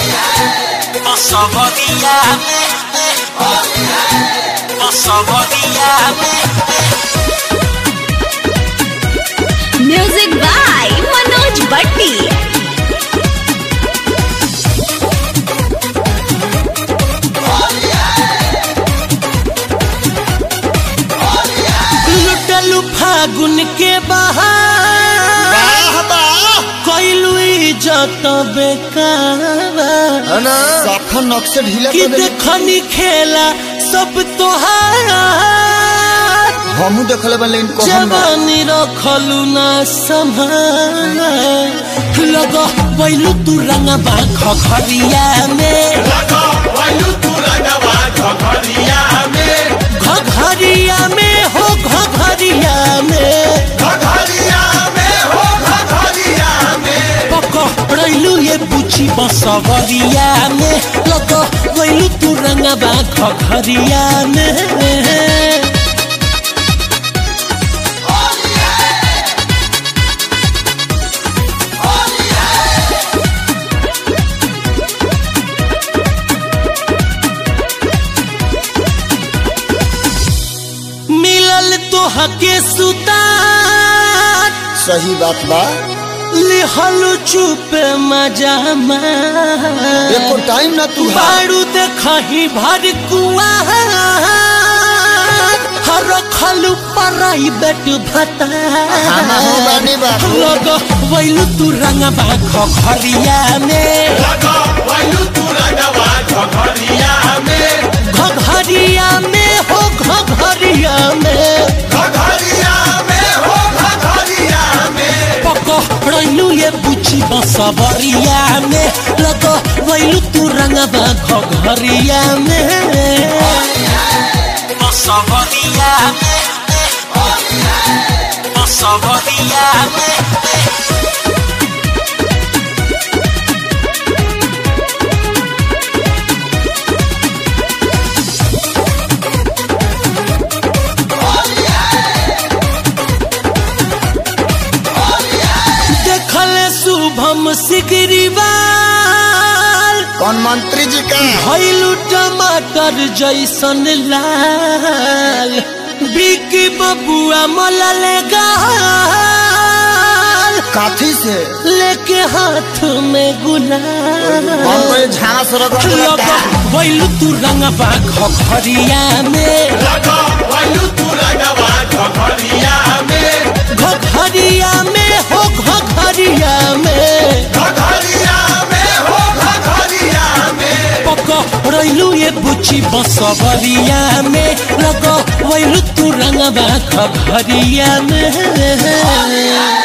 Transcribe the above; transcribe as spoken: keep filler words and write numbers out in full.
Osogodiya me, Osogodiya me. Music by Manoj Bhatti. लुटलु फागुन के बहार कोइलु इज्जत बेकार साफा नक्शा ढीला कि देखनी खेला सब तोहार हमू देखले बा लेकिन कहम जवानी रखलु ना संभाल लगा वैलु तू रंगबा खखरिया में लगा वैलु तू रंगबा खखरिया में घघरिया में हो घघरिया में घघरिया में हो घघरिया में पकड़लू ये पूछी बसवरिया में लगा वैलु तू रंगबा खखरिया में हके सुतार सही बात बा लिहलु चुप मजा एको टाइम ना तू बारू देखही भर कुआ हर खलु प्राइवेट भता लगा वैलु तू रंगबा खखरिया में लगा वैलु तू रंगबा खखरिया में घघरिया में हो घघरिया में घघरिया में हो घघरिया में पकड़लू ये बुची बसवरिया में लगा वैलु तू रंगबा घघरिया में बसवरिया में बसवरिया में शुभम सिगरीवाल कौन मंत्री जी का भइलु टमाटर जैसन लाल बिकी बबुआ मलले गाल काठी से लेके हाथ में गुलाल झांस लगा वैलु तू रंगबा खखरिया में लगा वैलु तू रंगबा खखरिया में घघरिया में हो घघरिया में घघरिया में हो घघरिया में पकड़लू ये बुची बसवरिया में लगा वैलु तू रंगबा खखरिया में।